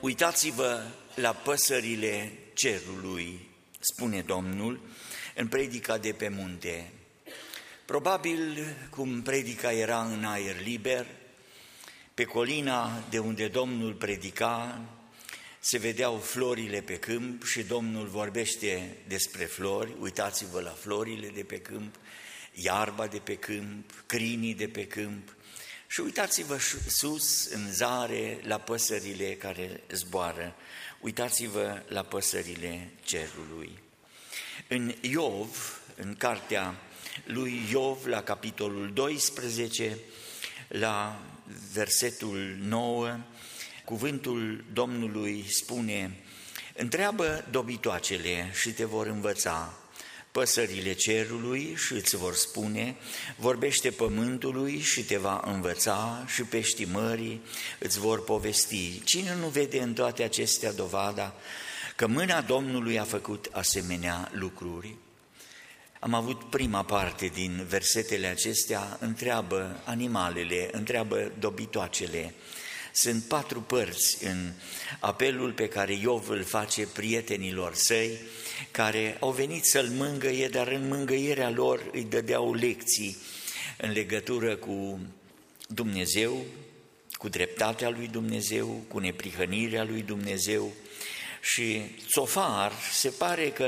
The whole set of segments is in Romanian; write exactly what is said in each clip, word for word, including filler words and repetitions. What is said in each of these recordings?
Uitați-vă la păsările cerului, spune Domnul în predica de pe munte. Probabil cum predica era în aer liber, pe colina de unde Domnul predica, se vedeau florile pe câmp și Domnul vorbește despre flori. Uitați-vă la florile de pe câmp, iarba de pe câmp, crinii de pe câmp și uitați-vă sus în zare la păsările care zboară. Uitați-vă la păsările cerului. În Iov, în cartea lui Iov, la capitolul doisprezece, la versetul nouă, cuvântul Domnului spune: întreabă dobitoacele și te vor învăța, păsările cerului și îți vor spune, vorbește pământului și te va învăța și peștii mării îți vor povesti. Cine nu vede în toate acestea dovada că mâna Domnului a făcut asemenea lucruri? Am avut prima parte din versetele acestea, întreabă animalele, întreabă dobitoacele. Sunt patru părți în apelul pe care Iov îl face prietenilor săi, care au venit să-l mângâie, dar în mângâierea lor îi dădeau lecții în legătură cu Dumnezeu, cu dreptatea lui Dumnezeu, cu neprihănirea lui Dumnezeu. Și Țofar se pare că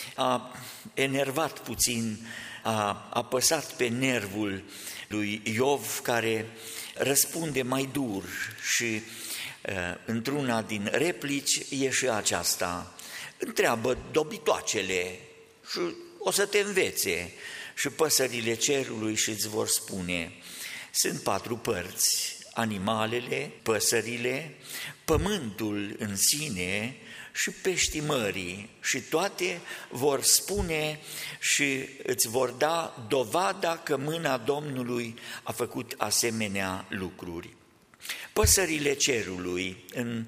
a enervat puțin, a apăsat pe nervul lui Iov, care răspunde mai dur și într-una din replici e și aceasta: întreabă dobitoacele și o să te învețe și păsările cerului și îți vor spune. Sunt patru părți: animalele, păsările, pământul în sine și peștii mării, și toate vor spune și îți vor da dovada că mâna Domnului a făcut asemenea lucruri. Păsările cerului, în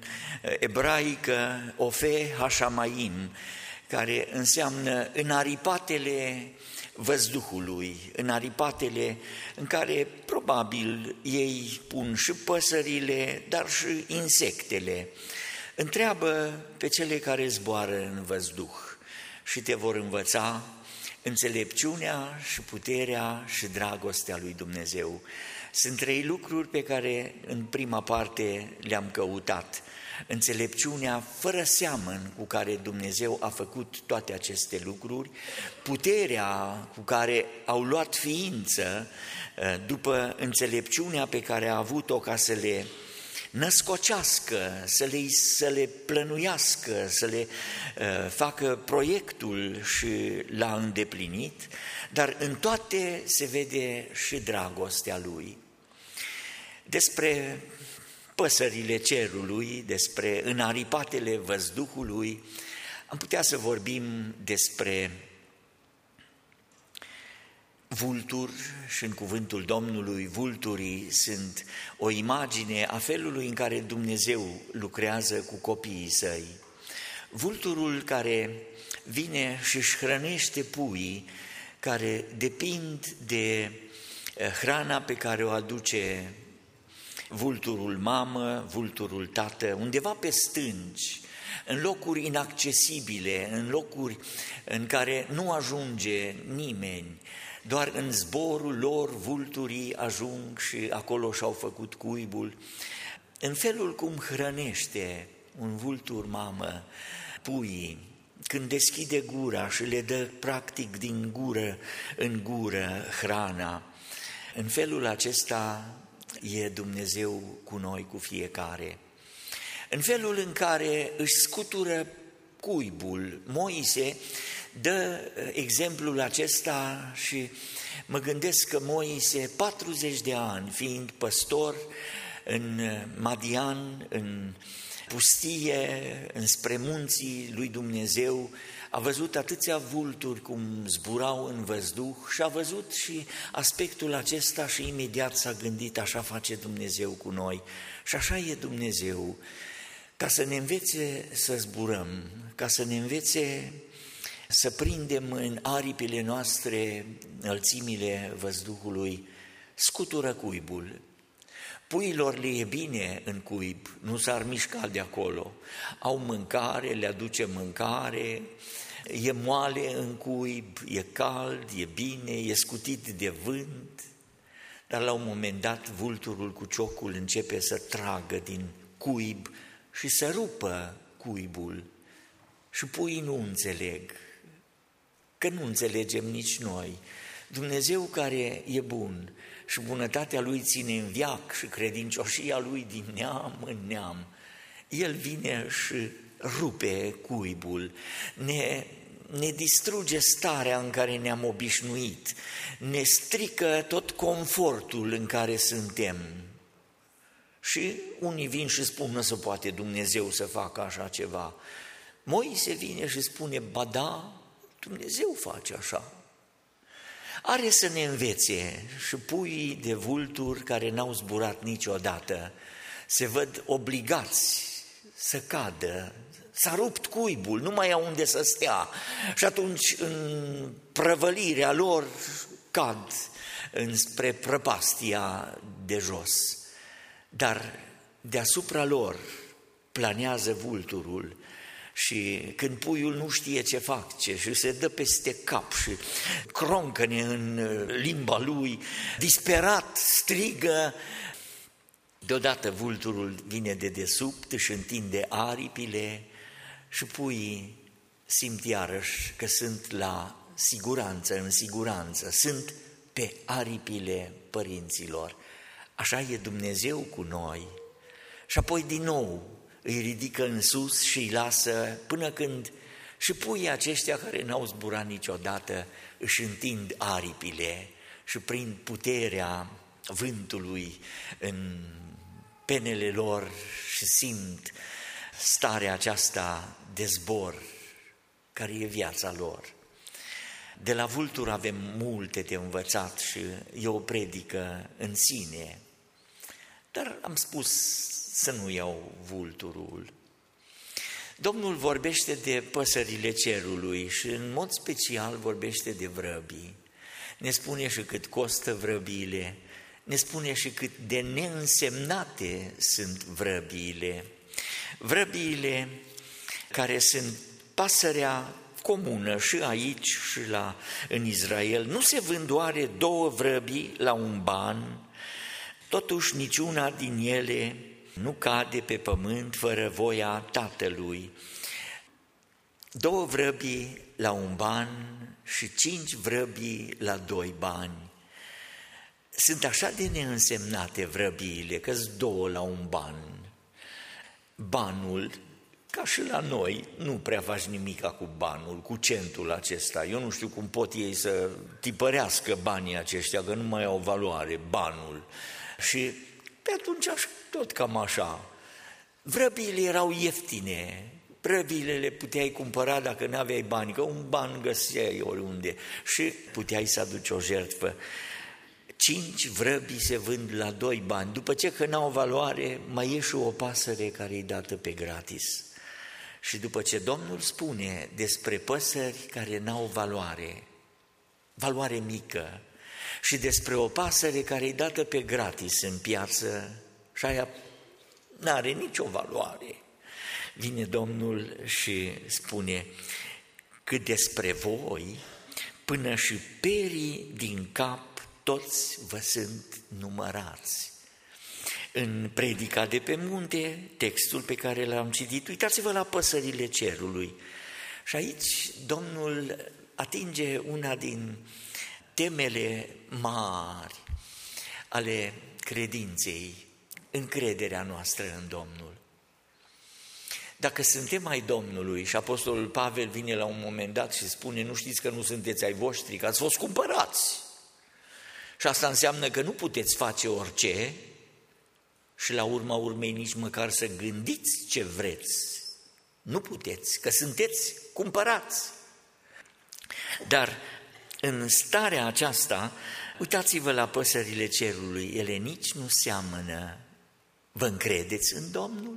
ebraică Ofe Hashamaim, care înseamnă înaripatele văzduhului, înaripatele în care probabil ei pun și păsările, dar și insectele. Întreabă pe cele care zboară în văzduh și te vor învăța înțelepciunea și puterea și dragostea lui Dumnezeu. Sunt trei lucruri pe care în prima parte le-am căutat. Înțelepciunea fără seamăn cu care Dumnezeu a făcut toate aceste lucruri, puterea cu care au luat ființă după înțelepciunea pe care a avut-o ca să le născocească, să le, să le plănuiască, să le uh, facă proiectul și l-a îndeplinit, dar în toate se vede și dragostea lui. Despre păsările cerului, despre înaripatele văzduhului, am putea să vorbim despre vulturi și în cuvântul Domnului vulturii sunt o imagine a felului în care Dumnezeu lucrează cu copiii săi. Vulturul care vine și își hrănește puii care depind de hrana pe care o aduce vulturul mamă, vulturul tată, undeva pe stânci, în locuri inaccesibile, în locuri în care nu ajunge nimeni. Doar în zborul lor vulturii ajung și acolo și-au făcut cuibul. În felul cum hrănește un vultur mamă puii, când deschide gura și le dă practic din gură în gură hrana, în felul acesta e Dumnezeu cu noi, cu fiecare. În felul în care își scutură cuibul, Moise dă exemplul acesta și mă gândesc că Moise, patruzeci de ani, fiind păstor în Madian, în pustie, înspre munții lui Dumnezeu, a văzut atâția vulturi cum zburau în văzduh și a văzut și aspectul acesta și imediat s-a gândit: așa face Dumnezeu cu noi și așa e Dumnezeu, ca să ne învețe să zburăm, ca să ne învețe să prindem în aripile noastre înălțimile văzduhului, scutură cuibul. Puiilor le e bine în cuib, nu s-ar mișca de acolo. Au mâncare, le aduce mâncare, e moale în cuib, e cald, e bine, e scutit de vânt. Dar la un moment dat vulturul cu ciocul începe să tragă din cuib și să rupă cuibul. Și puii nu înțeleg, că nu înțelegem nici noi. Dumnezeu care e bun și bunătatea Lui ține în veac și credincioșia Lui din neam în neam, El vine și rupe cuibul, ne, ne distruge starea în care ne-am obișnuit, ne strică tot confortul în care suntem. Și unii vin și spun, nu se poate Dumnezeu să facă așa ceva. Moise vine și spune, ba da, Dumnezeu face așa. Are să ne învețe și puii de vulturi care n-au zburat niciodată se văd obligați să cadă, s-a rupt cuibul, nu mai au unde să stea și atunci în prăvălirea lor cad înspre prăpastia de jos. Dar deasupra lor planează vulturul și când puiul nu știe ce face și se dă peste cap și croncăne în limba lui, disperat strigă, deodată vulturul vine de desubt, își întinde aripile și puii simt iarăși că sunt la siguranță, în siguranță, sunt pe aripile părinților. Așa e Dumnezeu cu noi. Și apoi din nou îi ridică în sus și îi lasă până când și puii aceștia care n-au zburat niciodată își întind aripile și prin puterea vântului în penele lor și simt starea aceasta de zbor care e viața lor. De la vulturi avem multe de învățat și e o predică în sine, dar am spus să nu iau vulturul. Domnul vorbește de păsările cerului și în mod special vorbește de vrăbii. Ne spune și cât costă vrăbiile, ne spune și cât de neînsemnate sunt vrăbiile. Vrăbiile care sunt pasărea comună și aici și la, în Israel. Nu se vând oare două vrăbii la un ban? Totuși niciuna din ele nu cade pe pământ fără voia Tatălui. Două vrăbii la un ban și cinci vrăbii la doi bani. Sunt așa de neînsemnate vrăbiile, că-s două la un ban. Banul, ca și la noi, nu prea faci nimica cu banul, cu centul acesta. Eu nu știu cum pot ei să tipărească banii aceștia, că nu mai au valoare, banul. Și pe atunci tot cam așa. Vrăbiile erau ieftine, vrăbiile le puteai cumpăra dacă nu aveai bani, că un ban găseai oriunde și puteai să aduci o jertfă. Cinci vrăbii se vând la doi bani, după ce că n-au valoare, mai e și o pasăre care e dată pe gratis. Și după ce Domnul spune despre păsări care n-au valoare, valoare mică, și despre o pasăre care e dată pe gratis în piață și aia n-are nicio valoare, vine Domnul și spune, cât despre voi, până și perii din cap toți vă sunt numărați. În predica de pe munte, textul pe care l-am citit, uitați-vă la păsările cerului. Și aici Domnul atinge una din temele mari ale credinței, încrederea noastră în Domnul. Dacă suntem ai Domnului și Apostolul Pavel vine la un moment dat și spune, nu știți că nu sunteți ai voștri, că ați fost cumpărați. Și asta înseamnă că nu puteți face orice și la urma urmei nici măcar să gândiți ce vreți. Nu puteți, că sunteți cumpărați. Dar în starea aceasta, uitați-vă la păsările cerului, ele nici nu seamănă. Vă încredeți în Domnul?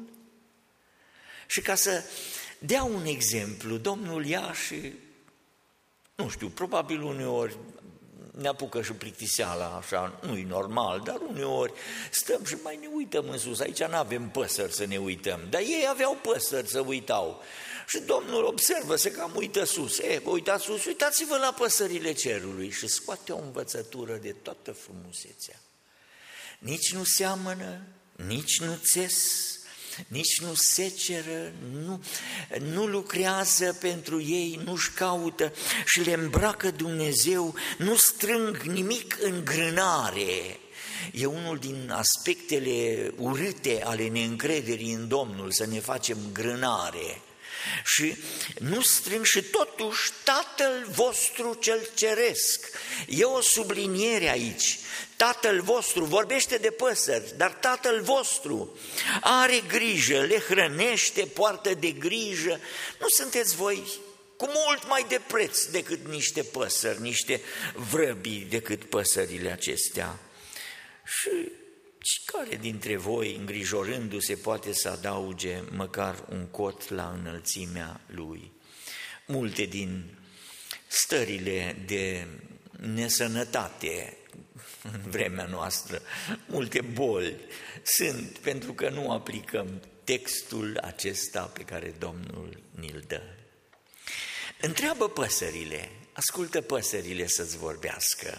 Și ca să dea un exemplu, Domnul ia și, nu știu, probabil uneori ne apucă și plictiseala, așa, nu-i normal, dar uneori stăm și mai ne uităm în sus. Aici nu avem păsări să ne uităm, dar ei aveau păsări să uitau. Și Domnul observă, se cam uită sus. E, vă uitați sus, uitați-vă la păsările cerului și scoate o învățătură de toată frumusețea. Nici nu seamănă, nici nu țes, nici nu seceră, nu, nu lucrează pentru ei, nu-și caută și le îmbracă Dumnezeu, nu strâng nimic în grânare. E unul din aspectele urâte ale neîncrederii în Domnul, să ne facem grânare. Și nu strâng și totuși Tatăl vostru cel ceresc. E o subliniere aici. Tatăl vostru vorbește de păsări, dar Tatăl vostru are grijă, le hrănește, poartă de grijă. Nu sunteți voi cu mult mai de preț decât niște păsări, niște vrăbii decât păsările acestea. Și care dintre voi, îngrijorându-se, poate să adauge măcar un cot la înălțimea lui? Multe din stările de nesănătate în vremea noastră, multe boli, sunt pentru că nu aplicăm textul acesta pe care Domnul ni-l dă. Întreabă păsările, ascultă păsările să-ți vorbească.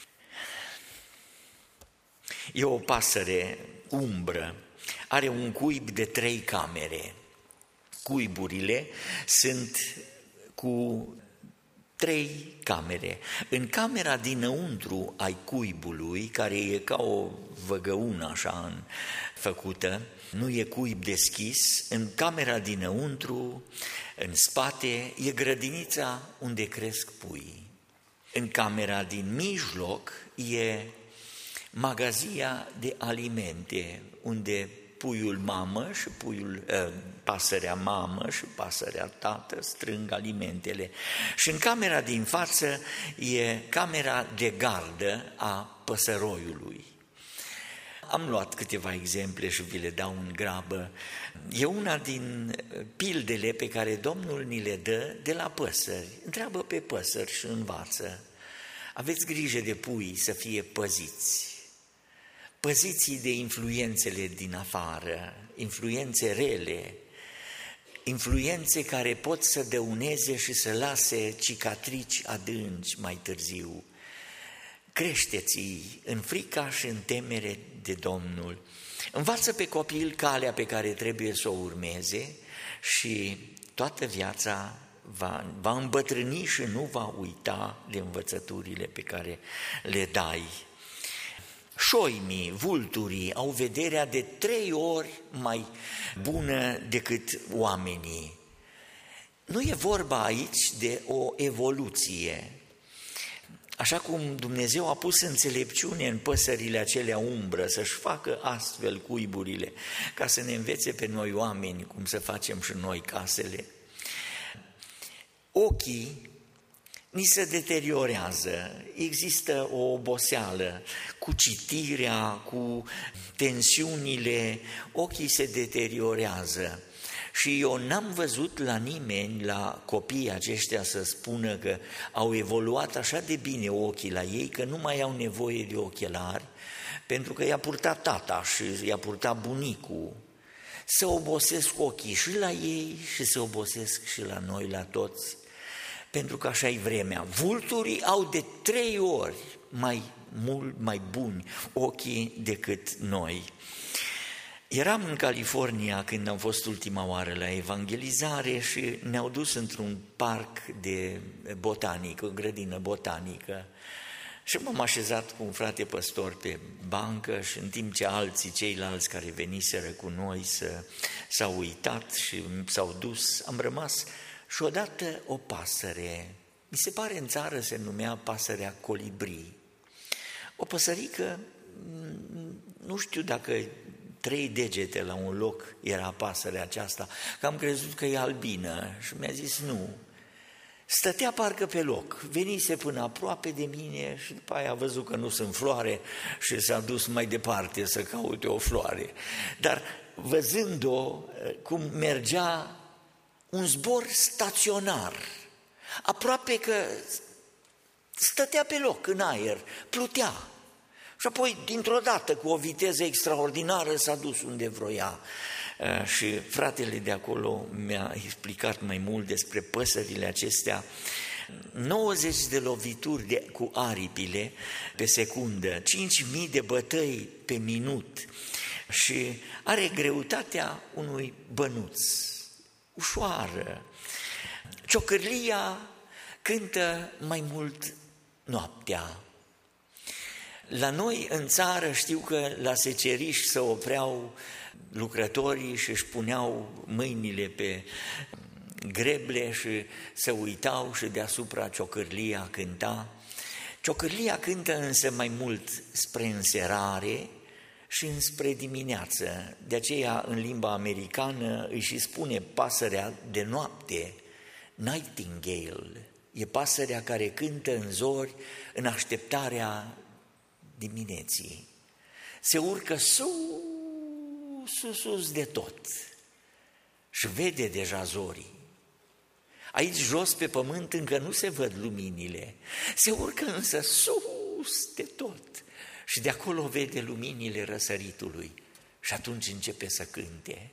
E o pasăre umbră, are un cuib de trei camere. Cuiburile sunt cu trei camere. În camera dinăuntru ai cuibului, care e ca o văgăună așa făcută, nu e cuib deschis, în camera dinăuntru, în spate, e grădinița unde cresc pui. În camera din mijloc e magazia de alimente, unde puiul mamă și puiul, pasărea mamă și pasărea tată strâng alimentele. Și în camera din față e camera de gardă a păsăroiului. Am luat câteva exemple și vi le dau în grabă. E una din pildele pe care Domnul ni le dă de la păsări. Întreabă pe păsări și învață. Aveți grijă de pui să fie păziți. Păziți de influențele din afară, influențe rele, influențe care pot să dăuneze și să lase cicatrici adânci mai târziu. Creșteți-i în frica și în temere de Domnul. Învață pe copil calea pe care trebuie să o urmeze și toată viața va, va îmbătrâni și nu va uita de învățăturile pe care le dai. Șoimii, vulturii au vederea de trei ori mai bună decât oamenii. Nu e vorba aici de o evoluție. Așa cum Dumnezeu a pus înțelepciune în păsările acelea umbră să-și facă astfel cuiburile, ca să ne învețe pe noi oameni cum să facem și noi casele. Ochii ni se deteriorează, există o oboseală cu citirea, cu tensiunile, ochii se deteriorează. Și eu n-am văzut la nimeni, la copiii aceștia să spună că au evoluat așa de bine ochii la ei, că nu mai au nevoie de ochelari, pentru că i-a purtat tata și i-a purtat bunicul. Să obosesc ochii și la ei și să obosesc și la noi, la toți, pentru că așa e vremea. Vulturii au de trei ori mai mult mai buni ochii decât noi. Eram în California când am fost ultima oară la evangelizare și ne-au dus într-un parc de botanică, o grădină botanică. Și m-am așezat cu un frate păstor pe bancă și în timp ce alții, ceilalți care veniseră cu noi să, s-au uitat și s-au dus, am rămas și odată o pasăre, mi se pare în țară se numea pasărea colibri. O păsărică, nu știu dacă trei degete la un loc era pasărea aceasta, că am crezut că e albină și mi-a zis nu. Stătea parcă pe loc, venise până aproape de mine și după aia a văzut că nu sunt floare și s-a dus mai departe să caute o floare. Dar văzând-o cum mergea un zbor staționar, aproape că stătea pe loc, în aer, plutea. Și apoi, dintr-o dată, cu o viteză extraordinară, s-a dus unde vroia. Și fratele de acolo mi-a explicat mai mult despre păsările acestea. nouăzeci de lovituri de, cu aripile pe secundă, cinci mii de bătăi pe minut și are greutatea unui bănuț, ușoară. Ciocârlia cântă mai mult noaptea. La noi în țară știu că la seceriș se opreau lucrătorii și își puneau mâinile pe greble și se uitau și deasupra ciocârlia cânta. Ciocârlia cântă însă mai mult spre înserare și înspre dimineață. De aceea în limba americană îi și spune pasărea de noapte, nightingale. E pasărea care cântă în zori în așteptarea dimineții. Se urcă sus, sus, sus de tot și vede deja zorii. Aici jos pe pământ încă nu se văd luminile, se urcă însă sus de tot și de acolo vede luminile răsăritului și atunci începe să cânte.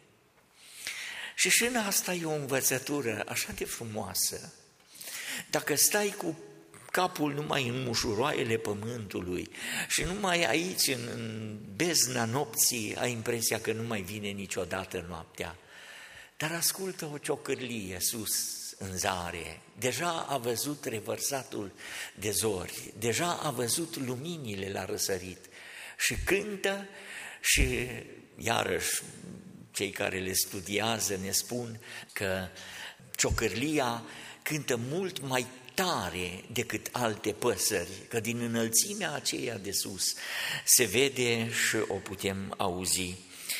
Și și în asta e o învățătură așa de frumoasă. Dacă stai cu capul numai în mușuroaiele pământului și numai aici, în bezna nopții, ai impresia că nu mai vine niciodată noaptea, dar ascultă o ciocârlie sus în zare, deja a văzut revărsatul de zori, deja a văzut luminile la răsărit și cântă și iarăși cei care le studiază ne spun că ciocârlia cântă mult mai tare decât alte păsări, că din înălțimea aceea de sus se vede și o putem auzi.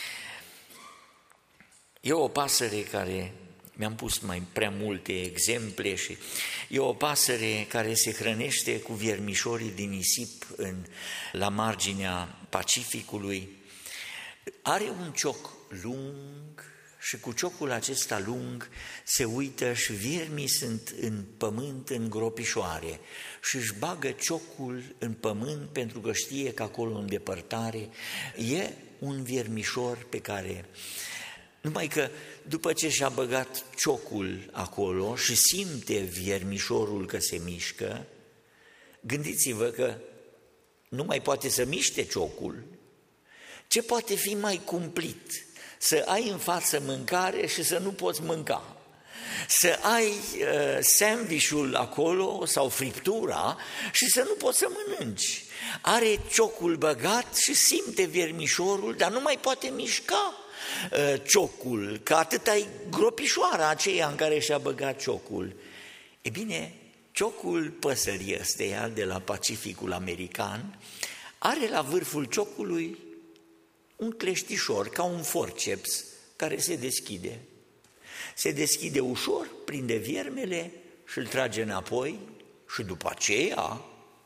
E o pasăre care, mi-am pus mai prea multe exemple, și e o pasăre care se hrănește cu viermișorii din nisip în, la marginea Pacificului. Are un cioc lung și cu ciocul acesta lung se uită și viermii sunt în pământ, în gropișoare, și își bagă ciocul în pământ pentru că știe că acolo în depărtare e un viermișor pe care... Numai că după ce și-a băgat ciocul acolo și simte viermișorul că se mișcă, gândiți-vă că nu mai poate să miște ciocul. Ce poate fi mai cumplit? Să ai în față mâncare și să nu poți mânca. Să ai uh, sandwich-ul acolo sau friptura și să nu poți să mănânci. Are ciocul băgat și simte viermișorul, dar nu mai poate mișca uh, ciocul, că atât ai gropișoara aceea în care și-a băgat ciocul. E bine, ciocul păsării ăsteia de la Pacificul American are la vârful ciocului un cleștișor, ca un forceps, care se deschide. Se deschide ușor, prinde viermele și îl trage înapoi și după aceea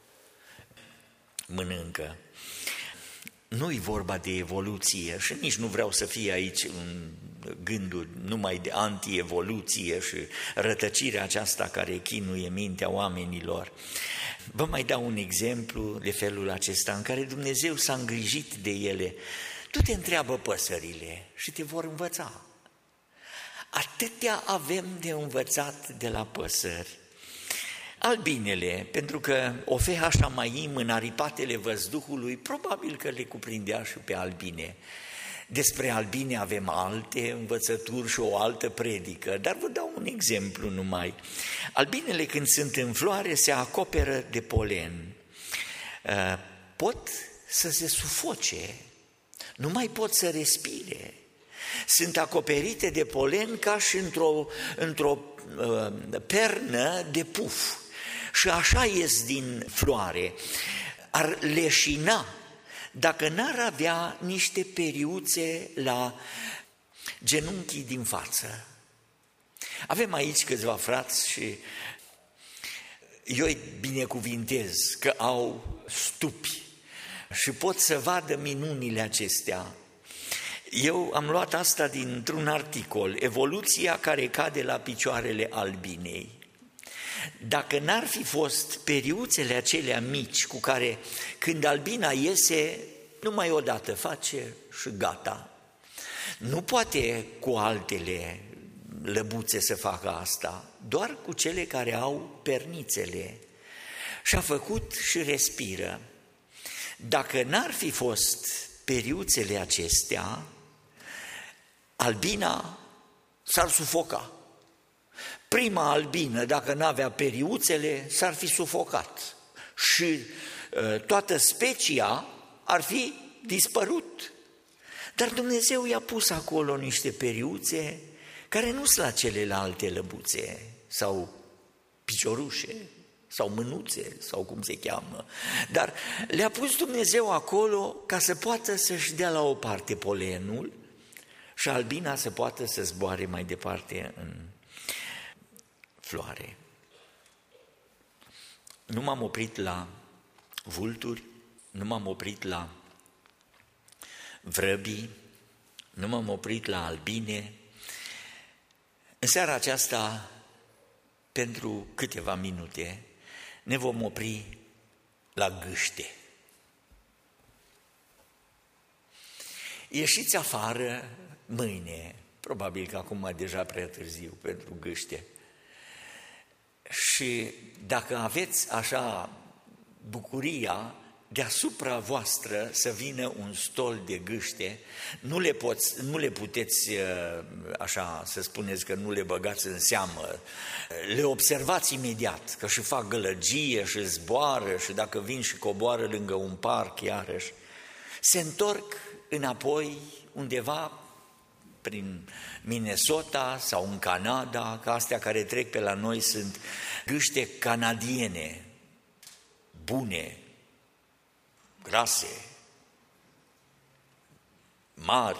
mănâncă. Nu-i vorba de evoluție și nici nu vreau să fie aici în gânduri numai de anti-evoluție și rătăcirea aceasta care chinuie mintea oamenilor. Vă mai dau un exemplu de felul acesta în care Dumnezeu s-a îngrijit de ele. Tu te întreabă păsările și te vor învăța. Atâtea avem de învățat de la păsări. Albinele, pentru că Ofeha Maim în aripatele văzduhului, probabil că le cuprindea și pe albine. Despre albine avem alte învățături și o altă predică, dar vă dau un exemplu numai. Albinele când sunt în floare se acoperă de polen. Pot să se sufoce, nu mai pot să respire. Sunt acoperite de polen ca și într-o, într-o uh, pernă de puf. Și așa ies din floare. Ar leșina dacă n-ar avea niște periuțe la genunchii din față. Avem aici câțiva frați și eu îi binecuvintez că au stupi și pot să vadă minunile acestea. Eu am luat asta dintr-un articol, evoluția care cade la picioarele albinei. Dacă n-ar fi fost periuțele acelea mici cu care când albina iese, numai odată face și gata. Nu poate cu altele lăbuțe să facă asta, doar cu cele care au pernițele. Și-a făcut și respiră. Dacă n-ar fi fost periuțele acestea, albina s-ar sufoca. Prima albină, dacă n-avea periuțele, s-ar fi sufocat și uh, toată specia ar fi dispărut. Dar Dumnezeu i-a pus acolo niște periuțe care nu sunt la celelalte lăbuțe sau piciorușe sau mânuțe sau cum se cheamă, dar le-a pus Dumnezeu acolo ca să poată să-și dea la o parte polenul și albina să poată să zboare mai departe în floare. Nu m-am oprit la vulturi, nu m-am oprit la vrăbii, nu m-am oprit la albine. În seara aceasta, pentru câteva minute, ne vom opri la gâște. Ieșiți afară mâine, probabil că acum e deja prea târziu pentru gâște. Și dacă aveți așa bucuria deasupra voastră să vină un stol de gâște, nu le, poți, nu le puteți, așa să spuneți că nu le băgați în seamă, le observați imediat, că și fac gălăgie și zboară și dacă vin și coboară lângă un parc iarăși, se întorc înapoi undeva prin Minnesota sau în Canada, că astea care trec pe la noi sunt gâște canadiene, bune, grase, mari.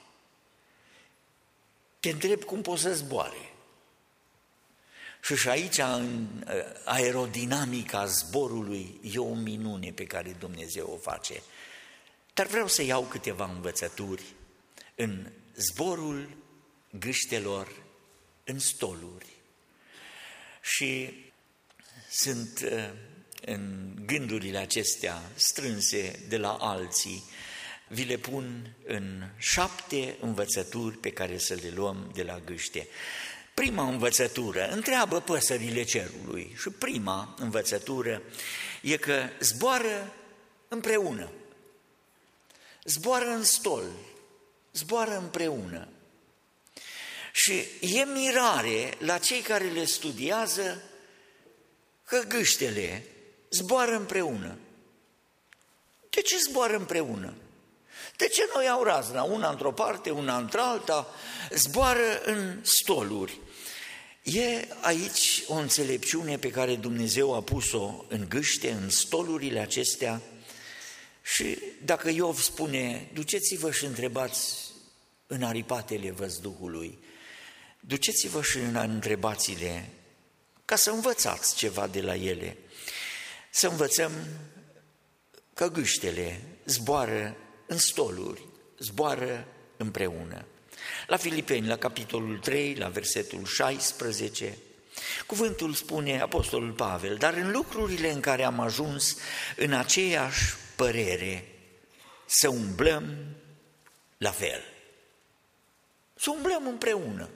Te întreb cum poți să zboare. Și și aici, în aerodinamica zborului, e o minune pe care Dumnezeu o face. Dar vreau să iau câteva învățături în zborul gâștelor în stoluri. Și sunt în gândurile acestea strânse de la alții, vi le pun în șapte învățături pe care să le luăm de la gâște. Prima învățătură, întreabă păsările cerului și prima învățătură e că zboară împreună, zboară în stol, zboară împreună. Și e mirare la cei care le studiază că gâștele zboară împreună. De ce zboară împreună? De ce nu iau razna, una într-o parte, una într-alta, zboară în stoluri? E aici o înțelepciune pe care Dumnezeu a pus-o în gâște, în stolurile acestea. Și dacă Iov spune, duceți-vă și întrebați în aripatele văzduhului, duceți-vă și întrebați-le ca să învățați ceva de la ele, să învățăm că gâștele zboară în stoluri, zboară împreună. La Filipeni, la capitolul trei, la versetul șaisprezece, cuvântul spune, apostolul Pavel, dar în lucrurile în care am ajuns în aceeași părere, să umblăm la fel, să umblăm împreună.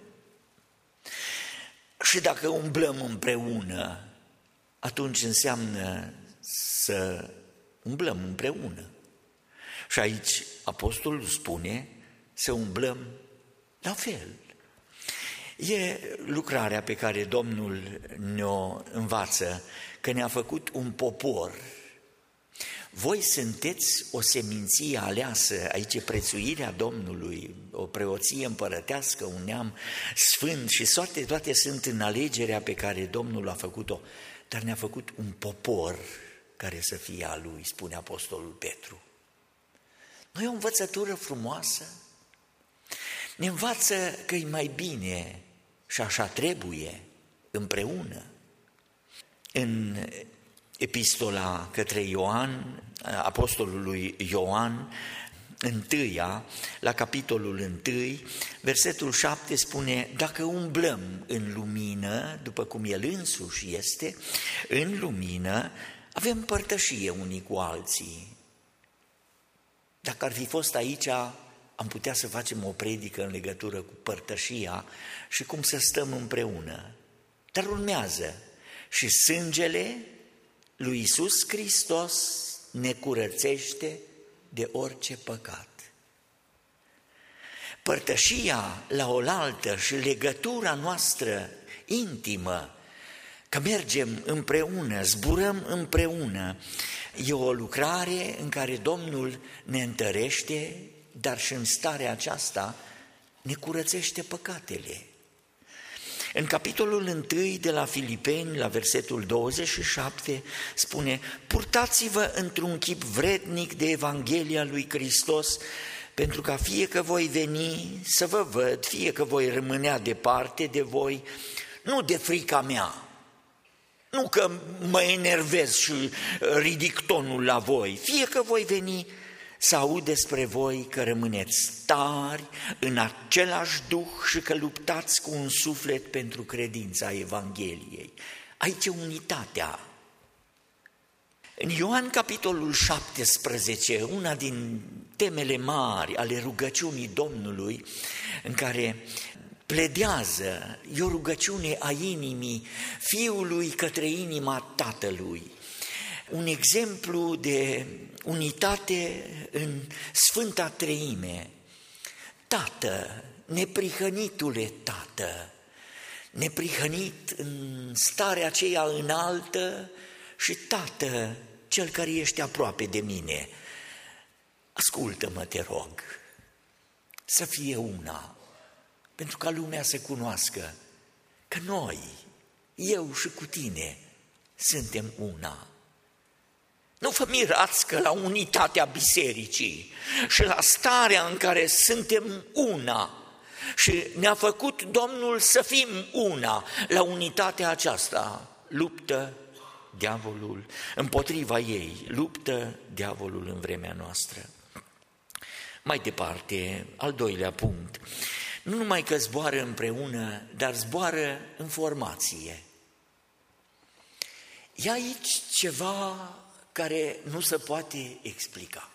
Și dacă umblăm împreună, atunci înseamnă să umblăm împreună. Și aici apostolul spune să umblăm la fel. E lucrarea pe care Domnul ne-o învață, că ne-a făcut un popor. Voi sunteți o seminție aleasă, aici e prețuirea Domnului, o preoție împărătească, un neam sfânt și toate, toate sunt în alegerea pe care Domnul a făcut-o, dar ne-a făcut un popor care să fie a Lui, spune apostolul Petru. Nu e o învățătură frumoasă? Ne învață că e mai bine și așa trebuie, împreună. În epistola către Ioan, apostolul lui Ioan, întâia, la capitolul unu, versetul șapte spune: dacă umblăm în lumină, după cum El însuși este, în lumină, avem părtășie unii cu alții. Dacă ar fi fost aici, am putea să facem o predică în legătură cu părtășia și cum să stăm împreună. Dar urmează: și sângele lui Iisus Hristos ne curățește de orice păcat. Părtășia la oaltă și legătura noastră intimă, că mergem împreună, zburăm împreună, e o lucrare în care Domnul ne întărește, dar și în starea aceasta ne curățește păcatele. În capitolul unu de la Filipeni, la versetul douăzeci și șapte, spune: purtați-vă într-un chip vrednic de Evanghelia lui Hristos, pentru ca fie că voi veni să vă văd, fie că voi rămânea departe de voi, nu de frica mea, nu că mă enervez și ridic tonul la voi, fie că voi veni să aud despre voi că rămâneți tari în același duh și că luptați cu un suflet pentru credința Evangheliei. Aici e unitatea. În Ioan capitolul șaptesprezece, una din temele mari ale rugăciunii Domnului, în care pledează, e o rugăciune a inimii Fiului către inima Tatălui. Un exemplu de unitate în Sfânta Treime. Tată, neprihănitule Tată, neprihănit în starea aceea înaltă, și Tată, Cel care ești aproape de mine, ascultă-mă, te rog, să fie una, pentru ca lumea să cunoască că noi, eu și cu tine, suntem una. Nu vă mirați că la unitatea bisericii și la starea în care suntem una și ne-a făcut Domnul să fim una, la unitatea aceasta luptă diavolul, împotriva ei luptă diavolul în vremea noastră. Mai departe, al doilea punct, nu numai că zboară împreună, dar zboară în formație. E aici ceva care nu se poate explica.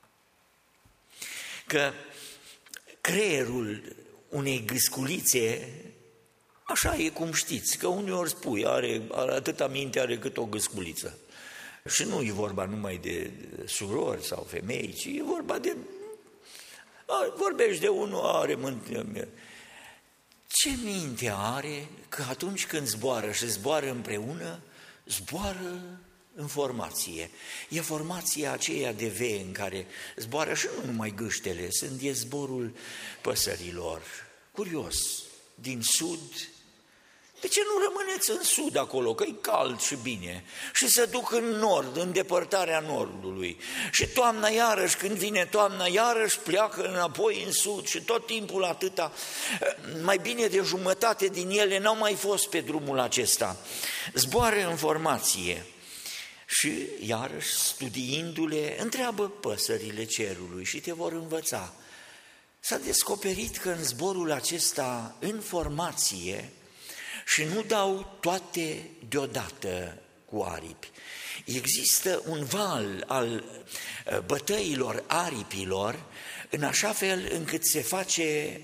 Că creierul unei gâsculițe, așa e cum știți, că uneori spui, are, are atâta minte are cât o gâsculiță. Și nu e vorba numai de surori sau femei, ci e vorba de... Vorbești de unul, are minte. Ce minte are că atunci când zboară și zboară împreună, zboară în formație. E formația aceea de V în care zboară și nu numai gâștele, sunt e zborul păsărilor. Curios, din sud, de ce nu rămâneți în sud acolo, că e cald și bine, și se duc în nord, în depărtarea nordului, și toamna iarăși, când vine toamna iarăși, pleacă înapoi în sud și tot timpul atâta, mai bine de jumătate din ele n-au mai fost pe drumul acesta. Zboară în formație. Și iarăși, studiindu-le, întreabă păsările cerului și te vor învăța. S-a descoperit că în zborul acesta, în formație, și nu dau toate deodată cu aripi. Există un val al bătăilor aripilor, în așa fel încât se face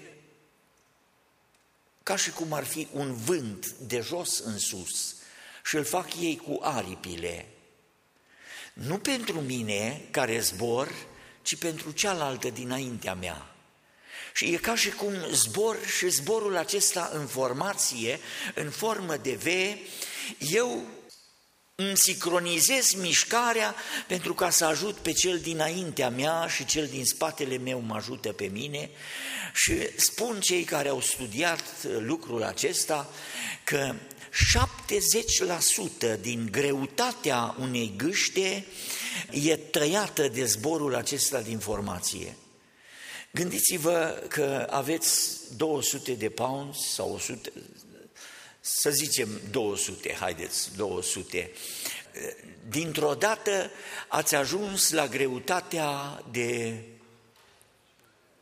ca și cum ar fi un vânt de jos în sus și îl fac ei cu aripile. Nu pentru mine care zbor, ci pentru cealaltă dinaintea mea. Și e ca și cum zbor și zborul acesta în formație, în formă de V, eu îmi sincronizez mișcarea pentru ca să ajut pe cel dinaintea mea și cel din spatele meu mă ajută pe mine. Și spun cei care au studiat lucrul acesta că șaptezeci la sută din greutatea unei gâște e tăiată de zborul acesta din formație. Gândiți-vă că aveți două sute de pounds sau o sută, să zicem două sute, haideți, două sute. Dintr-o dată ați ajuns la greutatea de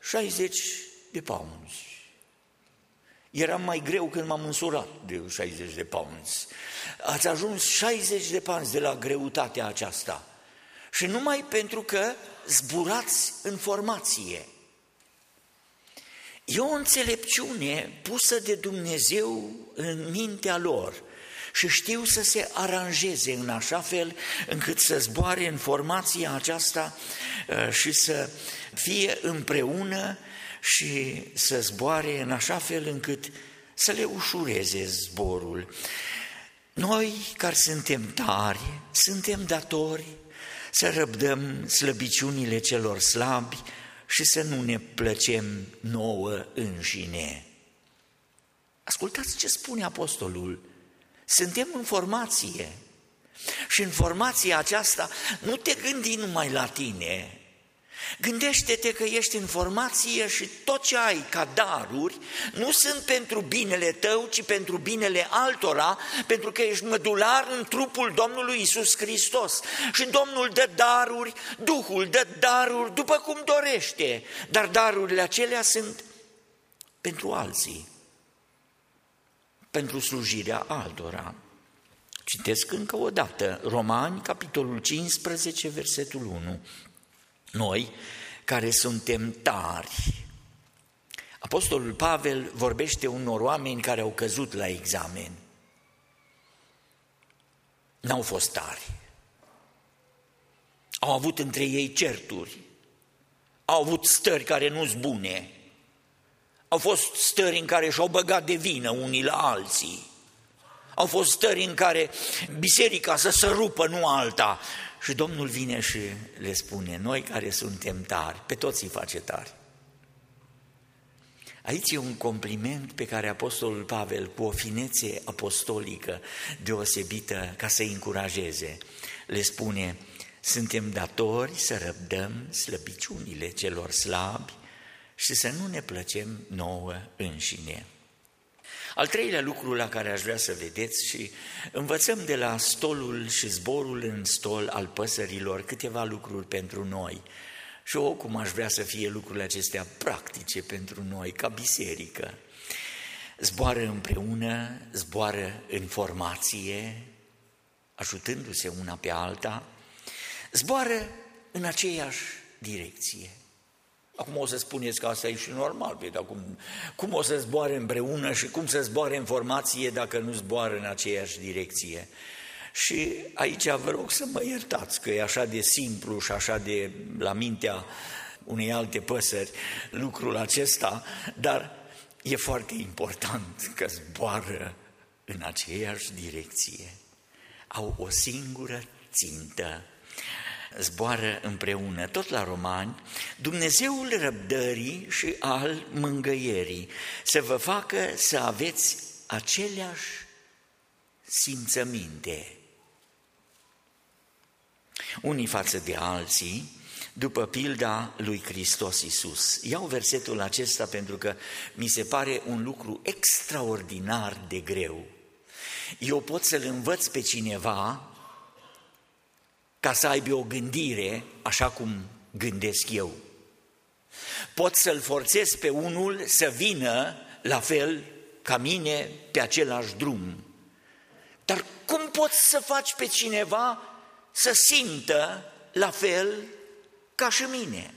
șaizeci de pounds. Era mai greu când m-am însurat de șaizeci de pounds. Ați ajuns șaizeci de pounds de la greutatea aceasta. Și numai pentru că zburați în formație. E o înțelepciune pusă de Dumnezeu în mintea lor și știu să se aranjeze în așa fel încât să zboare în formația aceasta și să fie împreună și să zboare în așa fel încât să le ușureze zborul. Noi care suntem tari, suntem datori să răbdăm slăbiciunile celor slabi și să nu ne plăcem nouă înșine. Ascultați ce spune apostolul. Suntem în formație și în formația aceasta nu te gândi numai la tine. Gândește-te că ești în formație și tot ce ai ca daruri nu sunt pentru binele tău, ci pentru binele altora, pentru că ești mădular în trupul Domnului Iisus Hristos. Și Domnul dă daruri, Duhul dă daruri după cum dorește, dar darurile acelea sunt pentru alții, pentru slujirea altora. Citesc încă o dată, Romani, capitolul cincisprezece, versetul unu. Noi, care suntem tari. Apostolul Pavel vorbește unor oameni care au căzut la examen. N-au fost tari. Au avut între ei certuri. Au avut stări care nu-s bune. Au fost stări în care și-au băgat de vină unii la alții. Au fost stări în care biserica să se rupă, nu alta. Și Domnul vine și le spune, noi care suntem tari, pe toți îi face tari. Aici e un compliment pe care apostolul Pavel, cu o finețe apostolică deosebită, ca să-i încurajeze, le spune, suntem datori să răbdăm slăbiciunile celor slabi și să nu ne plăcem nouă înșine. Al treilea lucru la care aș vrea să vedeți și învățăm de la stolul și zborul în stol al păsărilor câteva lucruri pentru noi. Și eu cum aș vrea să fie lucrurile acestea practice pentru noi ca biserică. Zboară împreună, zboară în formație, ajutându-se una pe alta, zboară în aceeași direcție. Acum o să spuneți că asta e și normal, păi, dar cum, cum o să zboare împreună și cum să zboare în formație dacă nu zboară în aceeași direcție? Și aici vă rog să mă iertați că e așa de simplu și așa de la mintea unei alte păsări lucrul acesta, dar e foarte important că zboară în aceeași direcție. Au o singură țintă. Zboară împreună, tot la Romani, Dumnezeul răbdării și al mângâierii să vă facă să aveți aceleași simțăminte. Unii față de alții, după pilda lui Hristos Iisus. Iau versetul acesta pentru că mi se pare un lucru extraordinar de greu. Eu pot să-l învăț pe cineva ca să aibă o gândire așa cum gândesc eu. Pot să-l forțez pe unul să vină la fel ca mine pe același drum. Dar cum poți să faci pe cineva să simtă la fel ca și mine?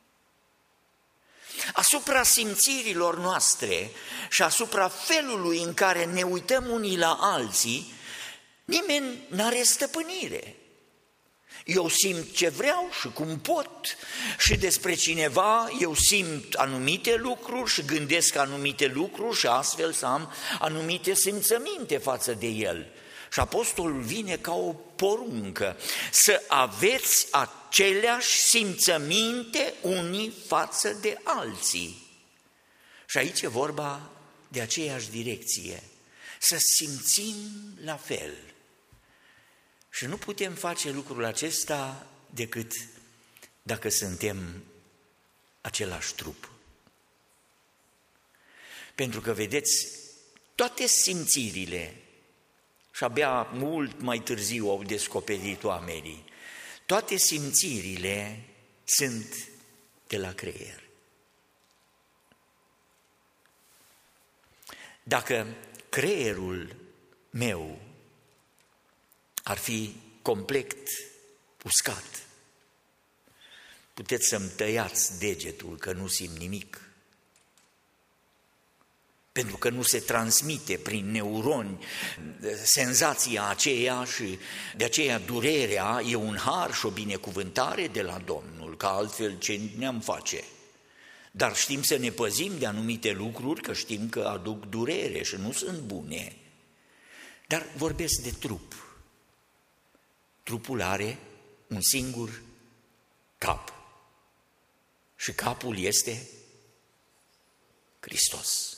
Asupra simțirilor noastre și asupra felului în care ne uităm unii la alții, nimeni n-are stăpânire. Eu simt ce vreau și cum pot și despre cineva eu simt anumite lucruri și gândesc anumite lucruri și astfel să am anumite simțăminte față de el. Și apostolul vine ca o poruncă, să aveți aceleași simțăminte unii față de alții. Și aici e vorba de aceeași direcție, să simțim la fel. Și nu putem face lucrul acesta decât dacă suntem același trup. Pentru că, vedeți, toate simțirile, și abia mult mai târziu au descoperit oamenii, toate simțirile sunt de la creier. Dacă creierul meu ar fi complet uscat, puteți să-mi tăiați degetul că nu simt nimic, pentru că nu se transmite prin neuroni senzația aceea și de aceea durerea e un har și o binecuvântare de la Domnul, că altfel ce ne-am face? Dar știm să ne păzim de anumite lucruri, că știm că aduc durere și nu sunt bune. Dar vorbesc de trup. Trupul are un singur cap și capul este Hristos.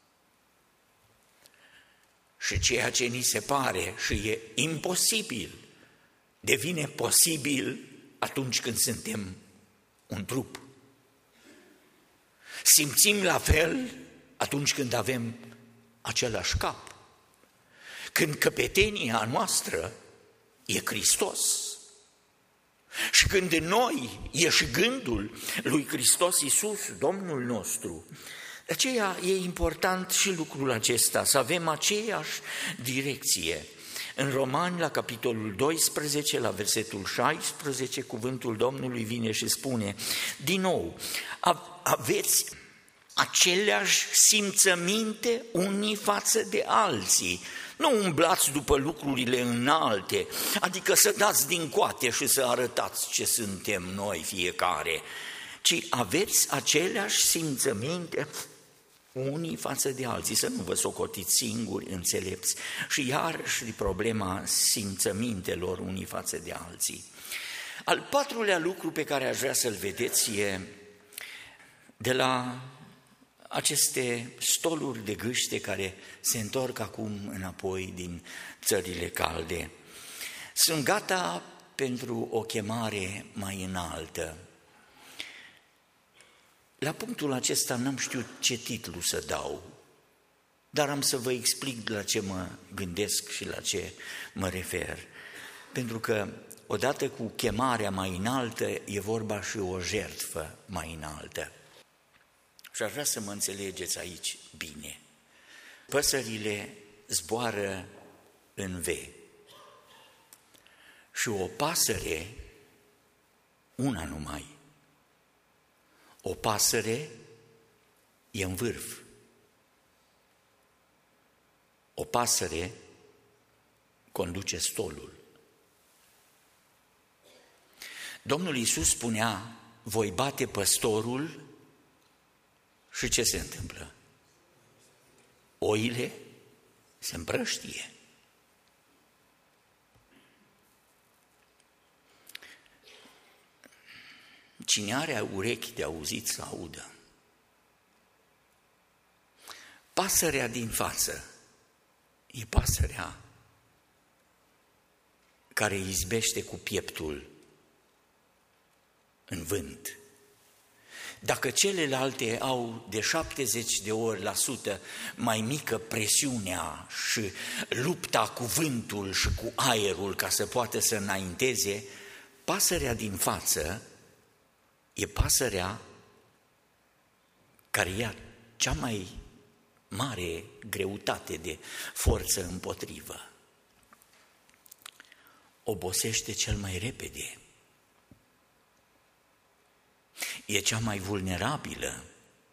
Și ceea ce ni se pare și e imposibil, devine posibil atunci când suntem un trup. Simțim la fel atunci când avem același cap, când căpetenia noastră e Hristos și când în noi e și gândul lui Hristos Iisus, Domnul nostru. De aceea e important și lucrul acesta, să avem aceeași direcție. În Romani, la capitolul doisprezece, la versetul șaisprezece, cuvântul Domnului vine și spune, din nou, aveți aceleași simțăminte unii față de alții. Nu umblați după lucrurile înalte, adică să dați din coate și să arătați ce suntem noi fiecare, ci aveți aceleași simțăminte unii față de alții, să nu vă socotiți singuri înțelepți. Și iarăși problema simțămintelor unii față de alții. Al patrulea lucru pe care aș vrea să-l vedeți e de la aceste stoluri de gâște care se întorc acum înapoi din țările calde. Sunt gata pentru o chemare mai înaltă. La punctul acesta n-am știut ce titlu să dau, dar am să vă explic la ce mă gândesc și la ce mă refer. Pentru că odată cu chemarea mai înaltă e vorba și o jertfă mai înaltă. Și aș vrea să mă înțelegeți aici bine. Păsările zboară în V și o pasăre, una numai, o pasăre e în vârf. O pasăre conduce stolul. Domnul Iisus spunea, voi bate păstorul și ce se întâmplă? Oile se împrăștie. Cine are urechi de auzit să audă. Pasărea din față e pasărea care izbește cu pieptul în vânt. Dacă celelalte au de șaptezeci de ori la sută mai mică presiunea și lupta cu vântul și cu aerul ca să poată să înainteze, pasărea din față e pasărea care ia cea mai mare greutate de forță împotrivă. Obosește cel mai repede. E cea mai vulnerabilă.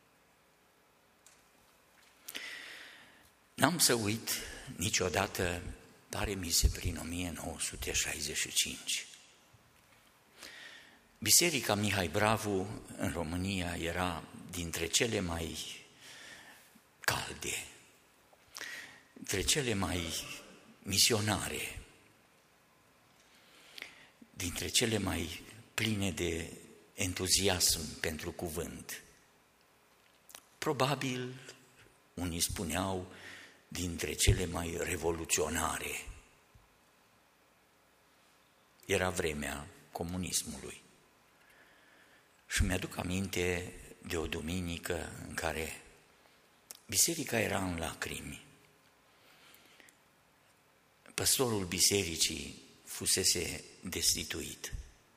N-am să uit niciodată, pare mi se prin o mie nouă sute șaizeci și cinci. Biserica Mihai Bravu în România era dintre cele mai calde, dintre cele mai misionare, dintre cele mai pline de entuziasm pentru cuvânt. Probabil, unii spuneau, dintre cele mai revoluționare. Era vremea comunismului. Și mi-aduc aminte de o duminică în care biserica era în lacrimi. Păstorul bisericii fusese destituit.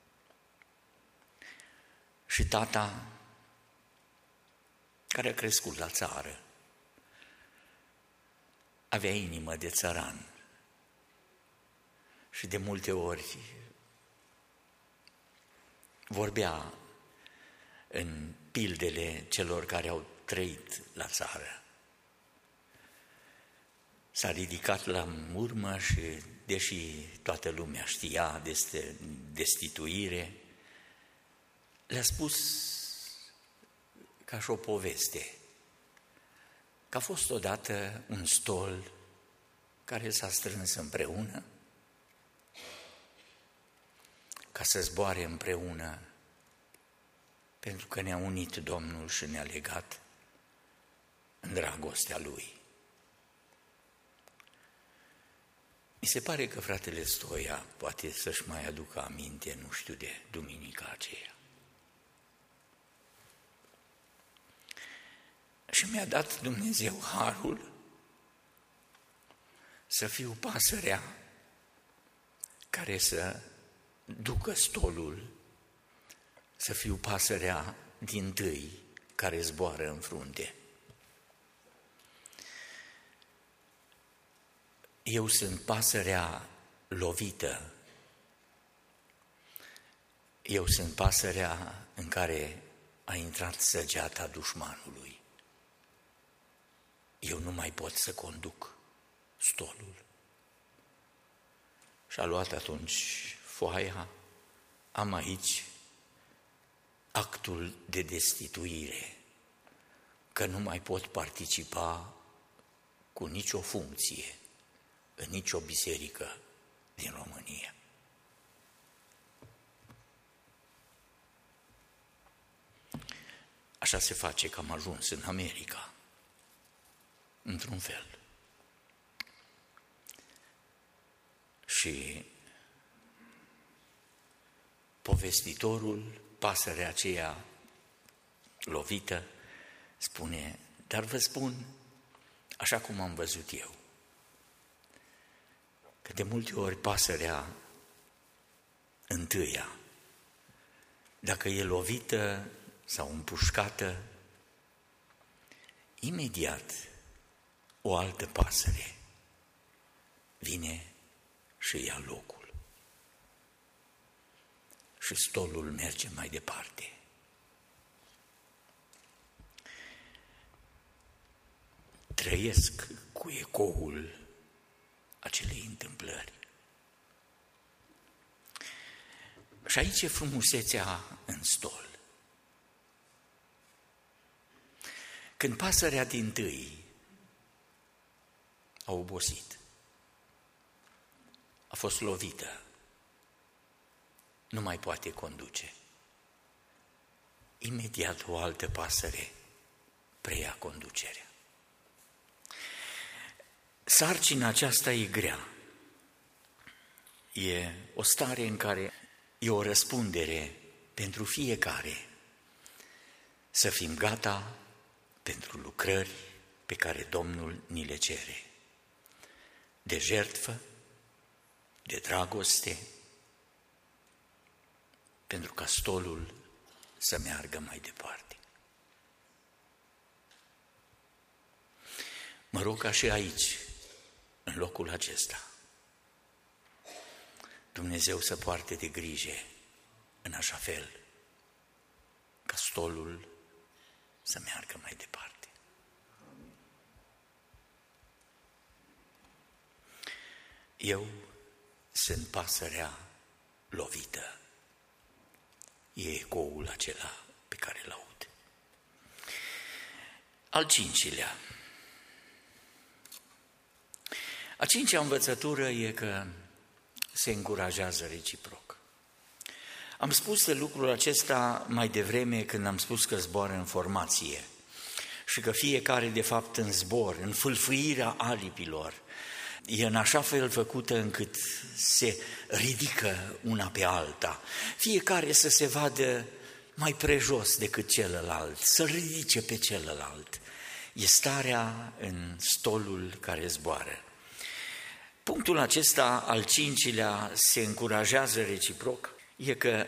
Și tata, care a crescut la țară, avea inimă de țăran și de multe ori vorbea în pildele celor care au trăit la țară. S-a ridicat la urmă și, deși toată lumea știa despre destituire, le-a spus ca și o poveste, că a fost odată un stol care s-a strâns împreună ca să zboare împreună, pentru că ne-a unit Domnul și ne-a legat în dragostea Lui. Mi se pare că fratele Stoia poate să-și mai aducă aminte, nu știu, de duminica aceea. Și mi-a dat Dumnezeu harul să fiu pasărea care să ducă stolul, să fiu pasărea dintâi care zboară în frunte. Eu sunt pasărea lovită. Eu sunt pasărea în care a intrat săgeata dușmanului. Eu nu mai pot să conduc stolul. Și a luat atunci foaia, am aici actul de destituire, că nu mai pot participa cu nicio funcție în nicio biserică din România. Așa se face că am ajuns în America, într-un fel. Și povestitorul, pasărea aceea lovită, spune, dar vă spun, așa cum am văzut eu, că de multe ori pasărea întâia, dacă e lovită sau împușcată, imediat o altă pasăre vine și ia locul. Și stolul merge mai departe. Trăiesc cu ecoul acelei întâmplări. Și aici e frumusețea în stol. Când pasărea dintâi a obosit, a fost lovită, nu mai poate conduce. Imediat o altă pasăre preia conducerea. Sarcina aceasta e grea. E o stare în care e o răspundere pentru fiecare să fim gata pentru lucrări pe care Domnul ni le cere. De jertfă, de dragoste, pentru ca stolul să meargă mai departe. Mă rog ca și aici, în locul acesta, Dumnezeu să poarte de grijă în așa fel ca stolul să meargă mai departe. Eu sunt pasărea lovită. E ecoul acela pe care îl aud. Al cincilea. A cincea învățătură e că se încurajează reciproc. Am spus de lucrul acesta mai devreme când am spus că zboară în formație și că fiecare de fapt în zbor, în fâlfâirea aripilor, e în așa fel făcută încât se ridică una pe alta. Fiecare să se vadă mai prejos decât celălalt, să ridice pe celălalt. E starea în stolul care zboară. Punctul acesta, al cincilea, se încurajează reciproc, e că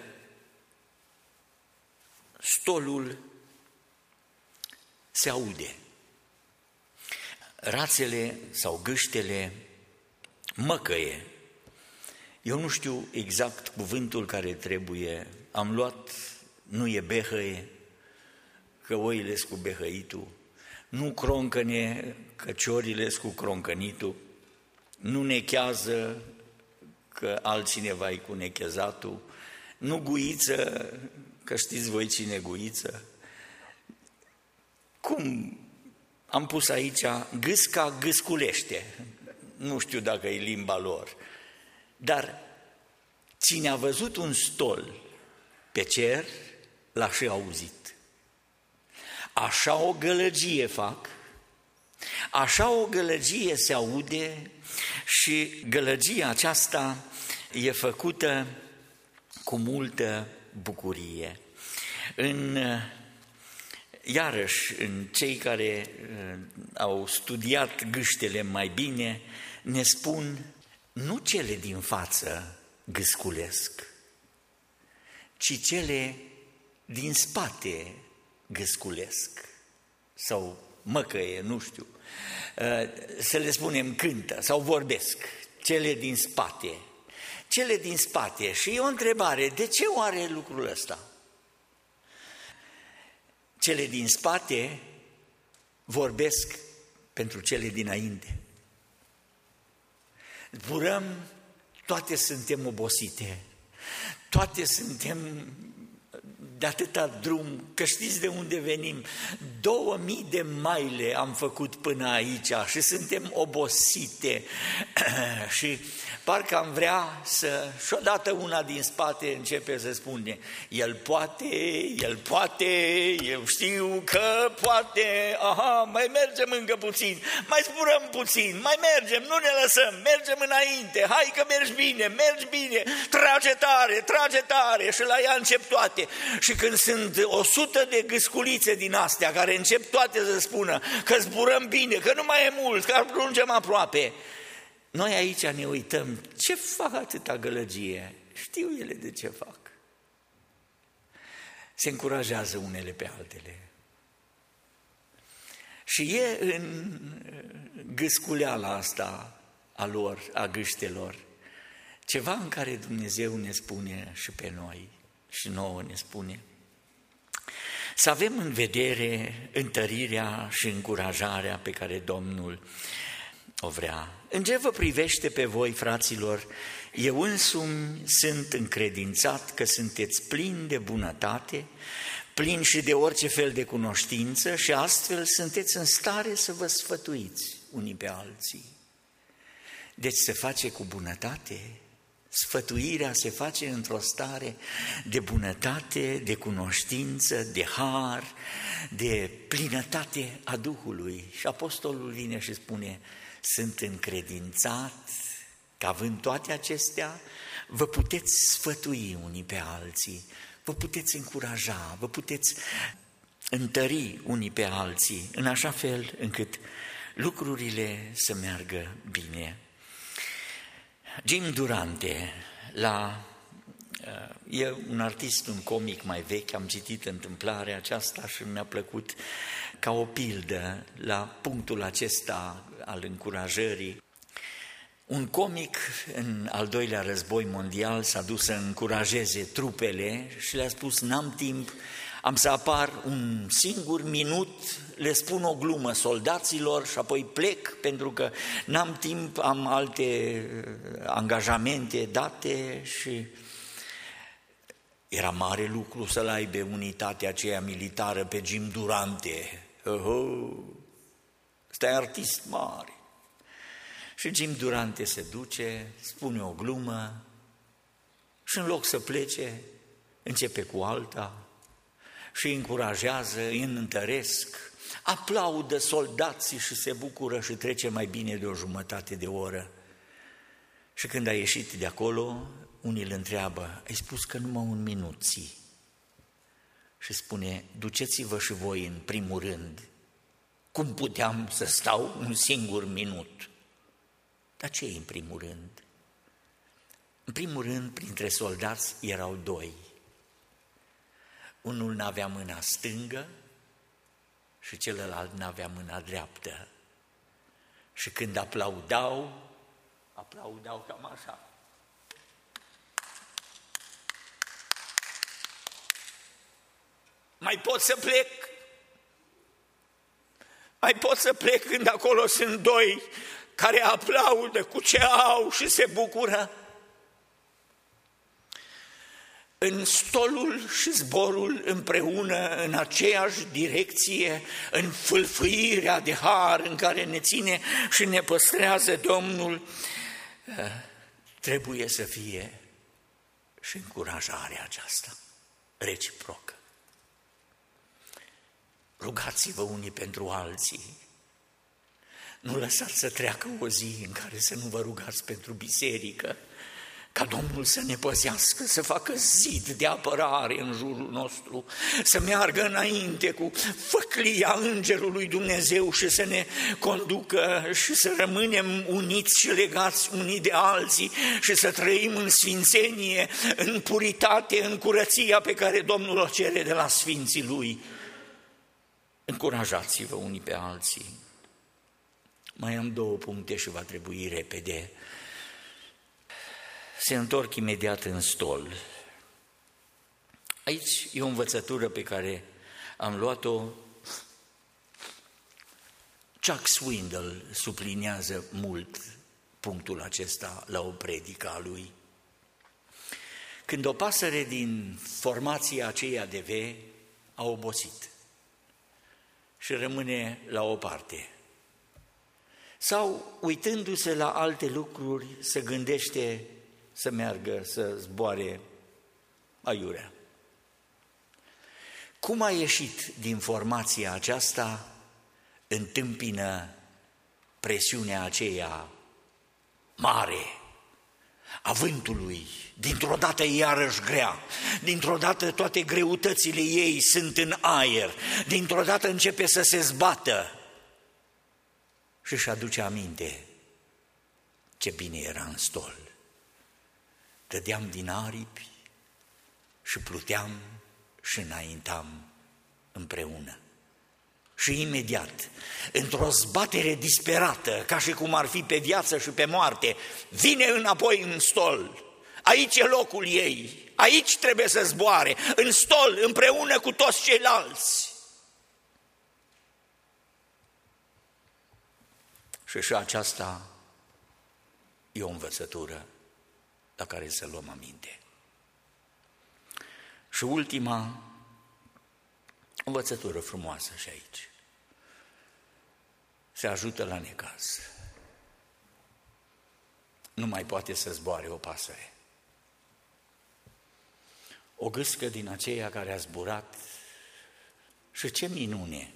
stolul se aude. rațele sau gâștele măcăie. Eu nu știu exact cuvântul care trebuie. Am luat, nu e behăie, că oile cu behăitul, nu croncăne, că ciorile cu croncănitul, nu nechează, că altcineva e cu nechezatul, nu guiță, că știți voi cine guiță. Cum am pus aici, gâsca gâsculește, nu știu dacă e limba lor, dar cine a văzut un stol pe cer, l-a și auzit. Așa o gălăgie fac, așa o gălăgie se aude și gălăgia aceasta e făcută cu multă bucurie. În, iarăși, în cei care au studiat gâștele mai bine, ne spun, nu cele din față gâsculesc, ci cele din spate gâsculesc sau măcăie, nu știu, să le spunem cântă sau vorbesc, cele din spate, cele din spate. Și e o întrebare, de ce oare lucrul ăsta? Cele din spate vorbesc pentru cele dinainte. Zburăm, toate suntem obosite, toate suntem de atâta drum, că știți de unde venim, două mii de maile am făcut până aici și suntem obosite și parcă am vrea să, și odată una din spate începe să spune, el poate, el poate, eu știu că poate, aha, mai mergem încă puțin, mai zburăm puțin, mai mergem, nu ne lăsăm, mergem înainte, hai că mergi bine, mergi bine, trage tare, trage tare și la ea încep toate. Și când sunt o sută de gâsculițe din astea care încep toate să spună că zburăm bine, că nu mai e mult, că ajungem aproape, noi aici ne uităm, ce fac atâta gălăgie? Știu ele de ce fac. Se încurajează unele pe altele. Și e în gâsculeala asta a lor, a gâștelor, ceva în care Dumnezeu ne spune și pe noi, și nouă ne spune, să avem în vedere întărirea și încurajarea pe care Domnul o vrea. În ce vă privește pe voi, fraților, eu însumi sunt încredințat că sunteți plini de bunătate, plini și de orice fel de cunoștință și astfel sunteți în stare să vă sfătuiți unii pe alții. Deci se face cu bunătate. Sfătuirea se face într-o stare de bunătate, de cunoștință, de har, de plinătate a Duhului. Și apostolul vine și spune, sunt încredințat că având toate acestea, vă puteți sfătui unii pe alții, vă puteți încuraja, vă puteți întări unii pe alții, în așa fel încât lucrurile să meargă bine. Jim Durante, la, e un artist, un comic mai vechi, am citit întâmplarea aceasta și mi-a plăcut ca o pildă la punctul acesta al încurajării. Un comic în al doilea război mondial s-a dus să încurajeze trupele și le-a spus, n-am timp, am să apar un singur minut, le spun o glumă soldaților și apoi plec pentru că n-am timp, am alte angajamente date și era mare lucru să-l aibă unitatea aceea militară pe Jim Durante. Oh, ăsta e artist mare. Și Jim Durante se duce, spune o glumă și în loc să plece, începe cu alta și îi încurajează, îi întăresc, aplaudă soldații și se bucură și trece mai bine de o jumătate de oră. Și când a ieșit de acolo, unii îl întreabă, ai spus că numai un minut ții. Și spune, duceți-vă și voi în primul rând, cum puteam să stau un singur minut? Dar ce e în primul rând? În primul rând, printre soldați erau doi. Unul n-avea mâna stângă și celălalt n-avea mâna dreaptă. Și când aplaudau, aplaudau cam așa. Mai pot să plec? Mai pot să plec când acolo sunt doi care aplaudă cu ce au și se bucură? În stolul și zborul împreună, în aceeași direcție, în fâlfâirea de har în care ne ține și ne păstrează Domnul, trebuie să fie și încurajarea aceasta reciprocă. Rugați-vă unii pentru alții. Nu lăsați să treacă o zi în care să nu vă rugați pentru biserică, ca Domnul să ne păzească, să facă zid de apărare în jurul nostru, să meargă înainte cu făclia Îngerului Dumnezeu și să ne conducă și să rămânem uniți și legați unii de alții și să trăim în sfințenie, în puritate, în curăția pe care Domnul o cere de la sfinții Lui. Încurajați-vă unii pe alții. Mai am două puncte și va trebui repede. Se întorc imediat în stol. Aici e o învățătură pe care am luat-o. Chuck Swindoll subliniază mult punctul acesta la o predică a lui. Când o pasăre din formația aceea de V a obosit și rămâne la o parte, sau uitându-se la alte lucruri se gândește să meargă, să zboare aiurea. Cum a ieșit din formația aceasta, întâmpină presiunea aceea mare a vântului, dintr-o dată iarăși grea, dintr-o dată toate greutățile ei sunt în aer, dintr-o dată începe să se zbată și își aduce aminte ce bine era în stol. Dădeam din aripi și pluteam și înaintam împreună. Și imediat, într-o zbatere disperată, ca și cum ar fi pe viață și pe moarte, vine înapoi în stol. Aici e locul ei, aici trebuie să zboare, în stol, împreună cu toți ceilalți. Și și aceasta e o învățătură la care să luăm aminte. Și ultima învățătură frumoasă și aici. Se ajută la necaz. Nu mai poate să zboare o pasăre. O gâscă din aceea care a zburat și ce minune!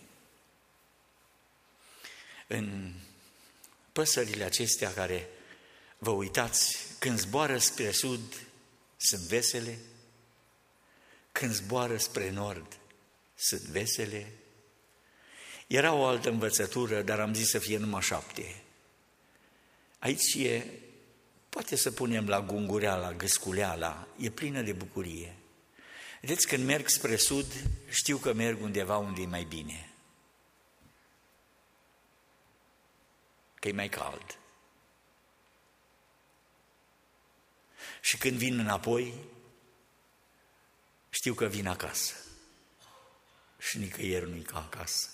În păsările acestea care, vă uitați, când zboară spre sud, sunt vesele, când zboară spre nord, sunt vesele. Era o altă învățătură, dar am zis să fie numai șapte. Aici e, poate să punem la gungureala, gâsculeala, e plină de bucurie. Vedeți, când merg spre sud, știu că merg undeva unde e mai bine, că e mai cald. Și când vin înapoi, știu că vin acasă. Și nicăieri nu-i ca acasă.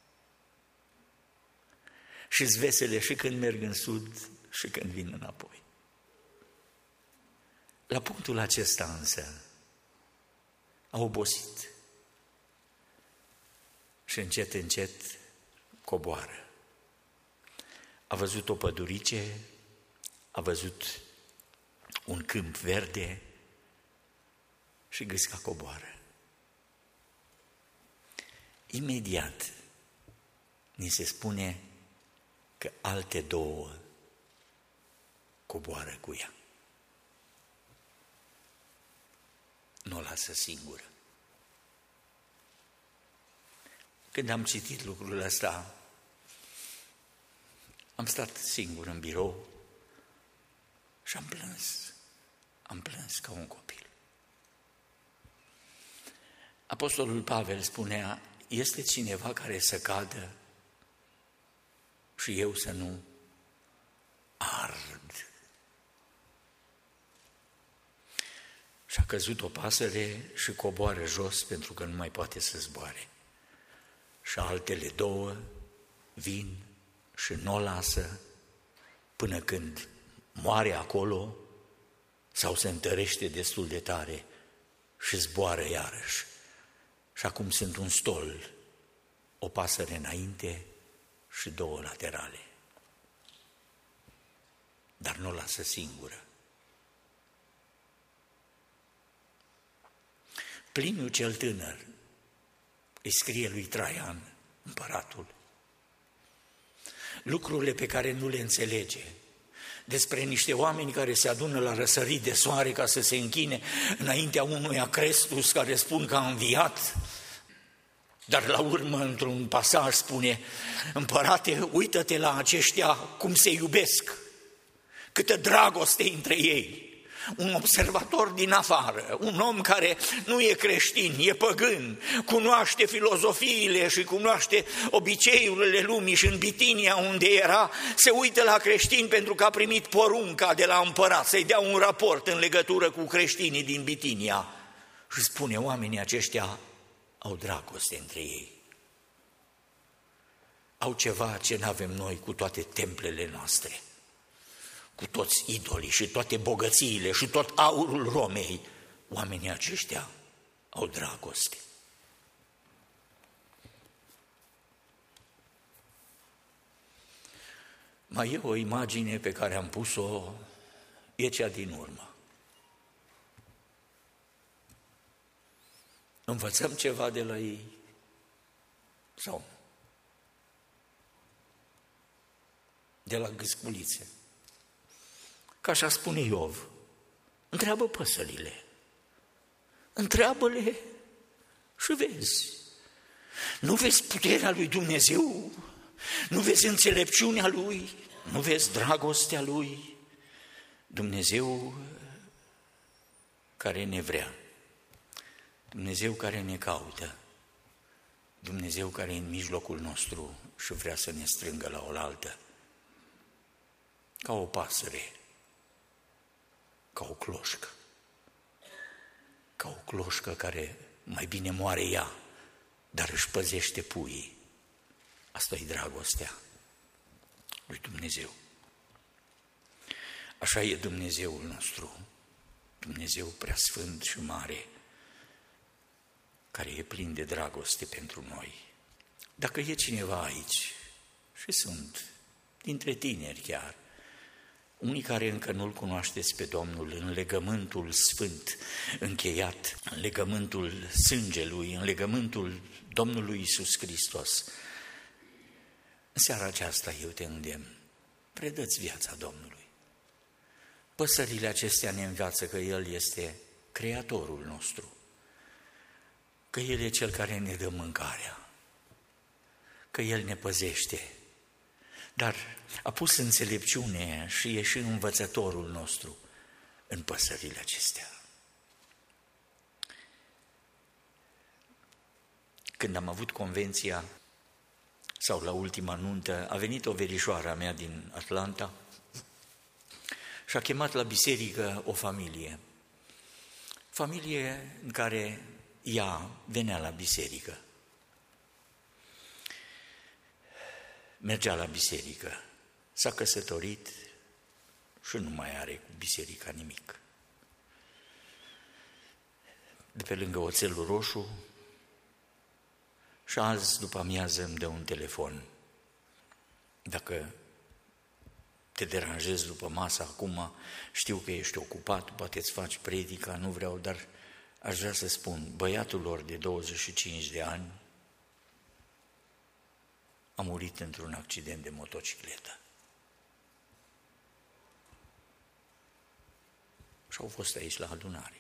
Și-s vesele și când merg în sud și când vin înapoi. La punctul acesta însă a obosit și încet, încet coboară. A văzut o pădurice, a văzut un câmp verde și gâsca coboară. Imediat ni se spune că alte două coboară cu ea. Nu o lasă singură. Când am citit lucrul ăsta, am stat singur în birou și am plâns. Am plâns ca un copil. Apostolul Pavel spunea, este cineva care să cadă și eu să nu Și a căzut o pasăre și coboară jos pentru că nu mai poate să zboare. Și altele două vin și nu o lasă până când moare acolo sau se întărește destul de tare și zboară iarăși. Și acum sunt un stol, o pasăre înainte și două laterale. Dar nu o lasă singură. Pliniu cel tânăr îi scrie lui Traian, împăratul, lucrurile pe care nu le înțelege, despre niște oameni care se adună la răsărit de soare ca să se închine înaintea unuia Crestus care spun că a înviat, dar la urmă într-un pasaj spune: împărate, uită-te la aceștia cum se iubesc, câtă dragoste între ei. Un observator din afară, un om care nu e creștin, e păgân, cunoaște filozofiile și cunoaște obiceiurile lumii și în Bitinia unde era, se uită la creștini pentru că a primit porunca de la împărat să-i dea un raport în legătură cu creștinii din Bitinia și spune: oamenii aceștia au dragoste între ei. Au ceva ce n-avem noi cu toate templele noastre, cu toți idolii și toate bogățiile și tot aurul Romei. Oamenii aceștia au dragoste. Mai e o imagine pe care am pus-o, e cea din urmă. Învățăm ceva de la ei sau de la gâsculițe? Ca așa spune Iov, întreabă păsările, întreabă-le și vezi. Nu vezi puterea lui Dumnezeu? Nu vezi înțelepciunea lui? Nu vezi dragostea lui? Dumnezeu care ne vrea, Dumnezeu care ne caută, Dumnezeu care e în mijlocul nostru și vrea să ne strângă la oaltă, ca o pasăre, ca o cloșcă, ca o cloșcă care mai bine moare ea, dar își păzește puii. Asta e dragostea lui Dumnezeu. Așa e Dumnezeul nostru, Dumnezeu preasfânt și mare, care e plin de dragoste pentru noi. Dacă e cineva aici, și sunt dintre tineri chiar, unii care încă nu-L cunoașteți pe Domnul în legământul sfânt încheiat, în legământul sângelui, în legământul Domnului Iisus Hristos, în seara aceasta eu te îndemn, predă-ți viața Domnului. Păsările acestea ne învață că El este Creatorul nostru, că El e Cel care ne dă mâncarea, că El ne păzește, dar a pus înțelepciune și e și învățătorul nostru în păsările acestea. Când am avut convenția, sau la ultima nuntă, a venit o verișoară a mea din Atlanta și a chemat la biserică o familie. Familie în care ea venea la biserică. Mergea la biserică, s-a căsătorit și nu mai are cu biserica nimic. De pe lângă Oțelul Roșu, și azi după amiază îmi dă un telefon. Dacă te deranjezi după masă acum, știu că ești ocupat, poate îți faci predica, nu vreau, dar aș vrea să spun, băiatul lor de douăzeci și cinci de ani a murit într-un accident de motocicletă. Și au fost aici la adunare.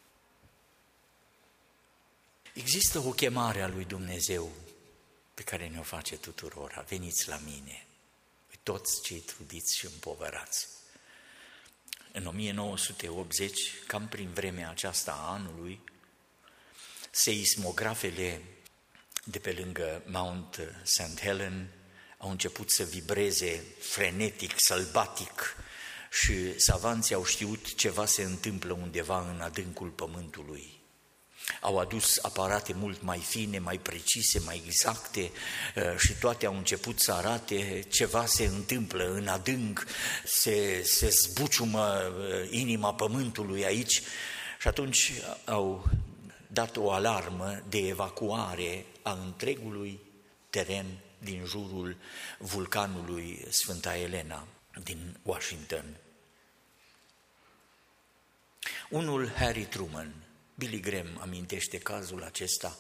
Există o chemare a lui Dumnezeu pe care ne-o face tuturora. Veniți la mine, toți cei trudiți și împovărați. În o mie nouă sute optzeci, cam prin vremea aceasta a anului, seismografele de pe lângă Mount Saint Helen au început să vibreze frenetic, sălbatic și savanții au știut ceva se întâmplă undeva în adâncul pământului. Au adus aparate mult mai fine, mai precise, mai exacte și toate au început să arate ceva se întâmplă în adânc, se, se zbuciumă inima pământului aici și atunci au dat o alarmă de evacuare a întregului teren din jurul vulcanului Sfânta Elena din Washington. Unul, Harry Truman, Billy Graham amintește cazul acesta,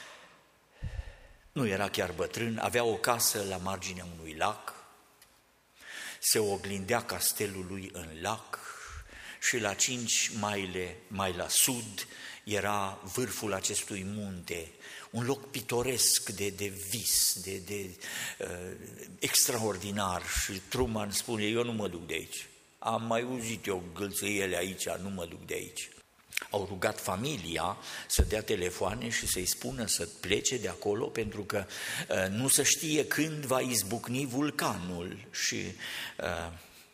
nu era chiar bătrân, avea o casă la marginea unui lac, se oglindea castelul lui în lac și la cinci maile mai la sud era vârful acestui munte, un loc pitoresc de, de vis, de, de uh, extraordinar și Truman spune, eu nu mă duc de aici, am mai auzit eu gâlțăiele aici, nu mă duc de aici. Au rugat familia să dea telefoane și să-i spună să plece de acolo pentru că uh, nu se știe când va izbucni vulcanul și uh,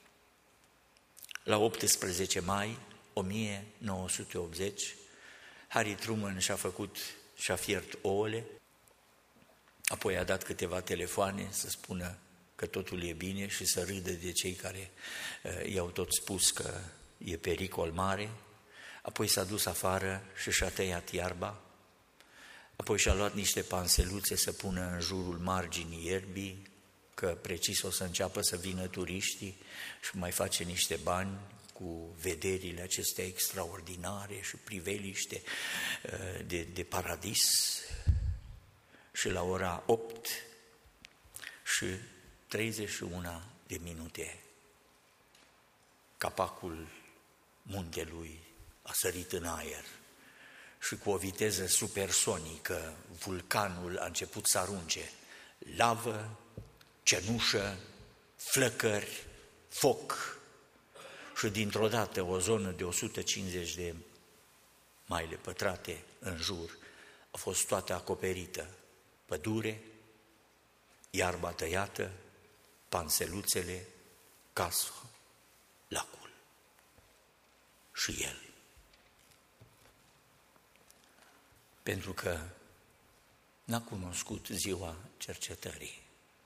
la optsprezece mai o mie nouă sute optzeci Harry Truman și-a făcut, și-a fiert ouăle, apoi a dat câteva telefoane să spună că totul e bine și să râdă de cei care uh, i-au tot spus că e pericol mare. Apoi s-a dus afară și și-a tăiat iarba, apoi și-a luat niște panseluțe să pună în jurul marginii ierbii, că precis o să înceapă să vină turiștii și mai face niște bani cu vederile acestea extraordinare și priveliște de, de paradis. Și la ora opt și treizeci și unu de minute, capacul muntelui a sărit în aer și cu o viteză supersonică vulcanul a început să arunce lavă, cenușă, flăcări, foc și dintr-o dată o zonă de o sută cincizeci de maile pătrate în jur a fost toată acoperită, pădure, iarba tăiată, panseluțele, casă, lacul și el. Pentru că n-a cunoscut ziua cercetării.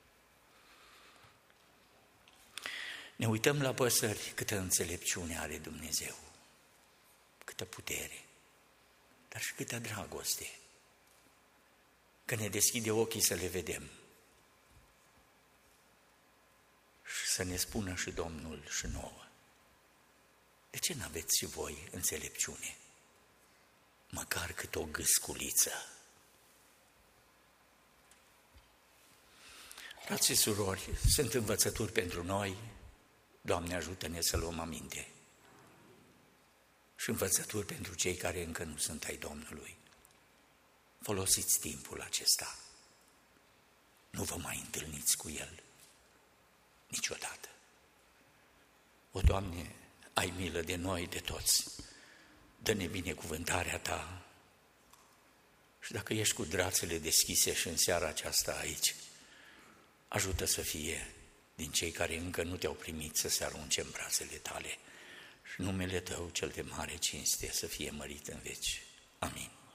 Ne uităm la păsări, câtă înțelepciune are Dumnezeu, câtă putere, dar și câtă dragoste, că ne deschide ochii să le vedem și să ne spună și Domnul și nouă, de ce n-aveți și voi înțelepciune? Măcar cât o gâsculiță. Frați și surori, sunt învățături pentru noi, Doamne ajută-ne să luăm aminte. Și învățături pentru cei care încă nu sunt ai Domnului. Folosiți timpul acesta. Nu vă mai întâlniți cu El niciodată. O, Doamne, ai milă de noi, de toți. Dă-ne binecuvântarea Ta și dacă ești cu brațele deschise și în seara aceasta aici, ajută să fie din cei care încă nu Te-au primit să se arunce în brațele Tale și numele Tău cel de mare cinste să fie mărit în veci. Amin.